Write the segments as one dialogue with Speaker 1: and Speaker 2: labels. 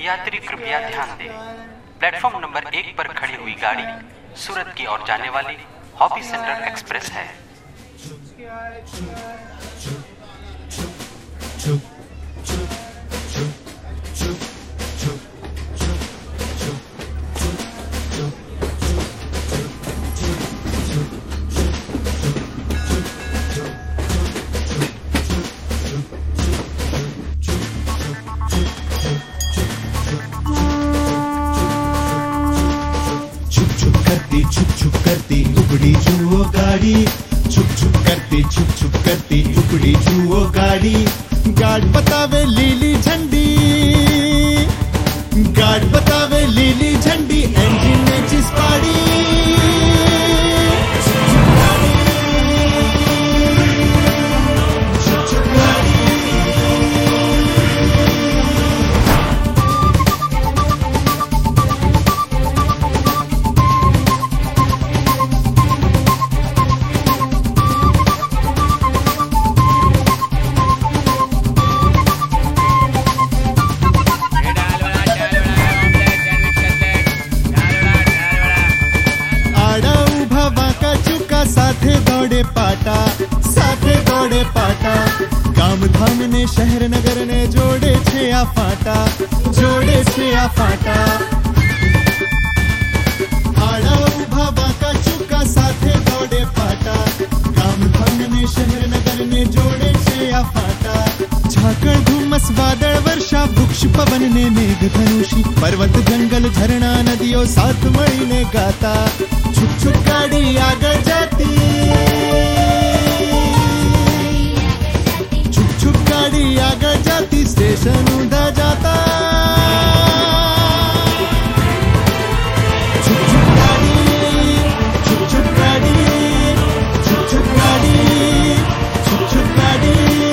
Speaker 1: यात्री कृपया ध्यान दें। प्लेटफॉर्म नंबर 1 पर खड़ी हुई गाड़ी सूरत की ओर जाने वाली हॉबी सेंटर एक्सप्रेस है।
Speaker 2: छुप छुप करती उपड़ी जुओ गाड़ी, छुप छुप करती उपड़ी जुओ गाड़ी। गार्ड बतावे लीली झंडी, गार्ड बतावे लीली झंडी, इंजन में चिस्पाड़ी। साथे दौड़े पाटा, काम धाम ने शहर नगर ने जोड़े छे आ फाटा, जोड़े छे आ फाटा। आड़ा उभा बाका चुका साथे दौड़े पाटा, काम धाम ने शहर नगर ने जोड़े छे आ फाटा। झाकड़ धुम्मस वादळ वर्षा वृक्ष पवन ने मेघ धनुषी, पर्वत जंगल झरना नदियों साथ मळीने गाता। छुप छुप गाड़ी आगे जाती, गाड़ी आगे जाती, स्टेशन उड़ा जाता। छुप छुप गाड़ी, छुप छुप गाड़ी, छुप छुप गाड़ी, छुप छुप गाड़ी।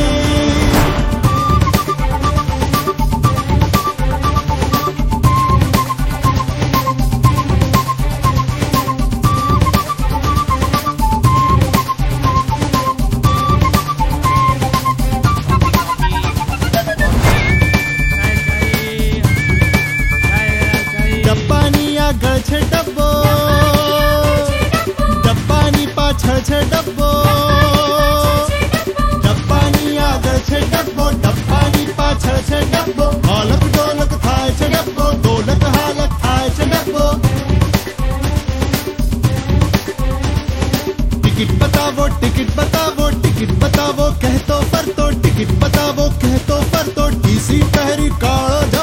Speaker 2: छे डब्बो, डब्बानी पाछळ छे डब्बो, डब्बानी आगळ छे डब्बो, डब्बानी पाछळ छे डब्बो। हालक डोलक थाय छे डब्बो, डोलक हालक थाय छे डब्बो। टिकट बतावो, टिकट बतावो, टिकट बतावो, कहतो फरतो, टिकट बतावो, कहतो फरतो। टीसी पहरी काळो